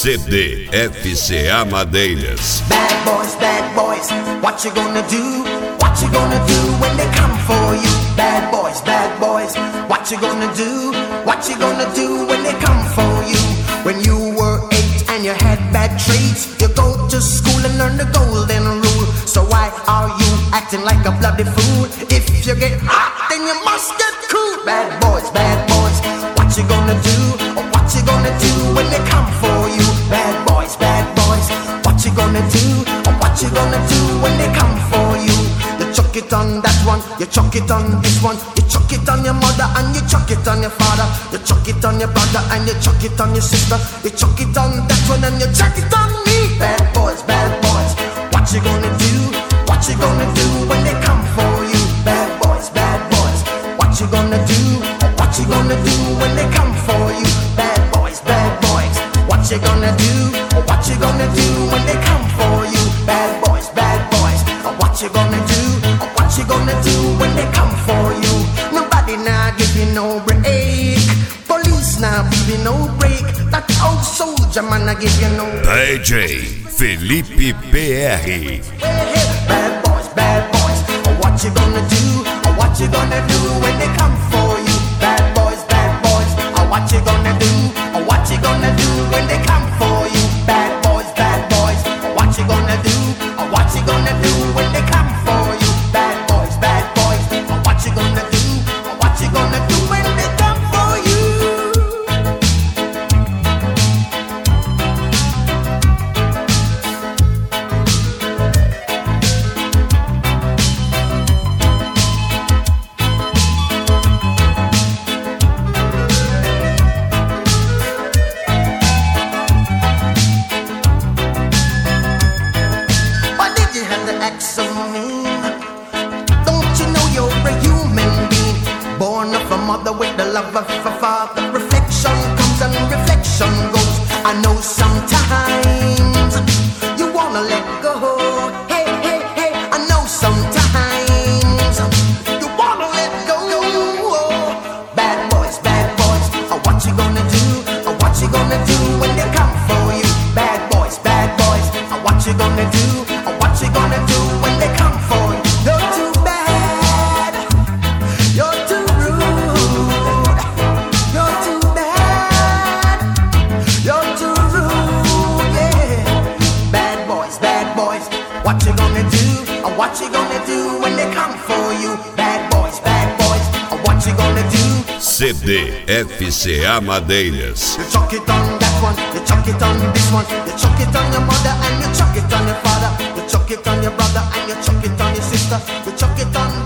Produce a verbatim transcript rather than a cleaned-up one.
C D F C A Madeiras. Bad boys, bad boys, what you gonna do? What you gonna do when they come for you? Bad boys, bad boys, what you gonna do? What you gonna do when they come for you? When you were eight and you had bad traits, you go to school and learn the golden rule. So why are you acting like a bloody fool? If you get hot, then you must get cool. Bad boys, bad boys, what you gonna do? Or what you gonna do when they come for you? Bad boys, bad boys, what you gonna do? Or what you gonna do when they come for you? You chuck it on that one, you chuck it on this one, you chuck it on your mother and you chuck it on your father, you chuck it on your brother and you chuck it on your sister, you chuck it on that one and you chuck it on me. Bad boys, bad boys, what you gonna do? What you gonna do when they come for you? Bad boys, bad boys, what you gonna do? What you gonna do when they come for you? Bad boys, bad boys, what you gonna do? What you gonna do when they come for you? Bad boys, bad boys, what you gonna do? What you gonna do when they come for you? Nobody now give you no break. Police now give you no break. That old soldier man I give you no break. D J Felipe P R. Hey, hey, bad boys, bad boys, what you gonna do? What you gonna do when they come for you? Bad boys, bad boys, what you gonna do? What you gonna do when they come for you? Bad boys, bad boys, what you gonna do? What you gonna do when they come for you? Bad boys, bad boys, what you gonna do? What you gonna do when they come for you? Mother with the love of a father. Reflection comes and reflection goes. I know sometimes you wanna let go. Hey, hey, hey, I know sometimes you wanna let go. Bad boys, bad boys, what you gonna do? What you gonna do when they come for you? Bad boys, bad boys, what you gonna do? What you gonna do when they come for you? You're too bad, you're too what you gonna do? What you gonna do when they come for you? Bad boys, bad boys, what you gonna do? C D F C A Madeiras. You chuck it on that one, you chuck it on this one, you chuck it on your mother and you chuck it on your father, you chuck it on your brother and you chuck it on your sister, you chuck it on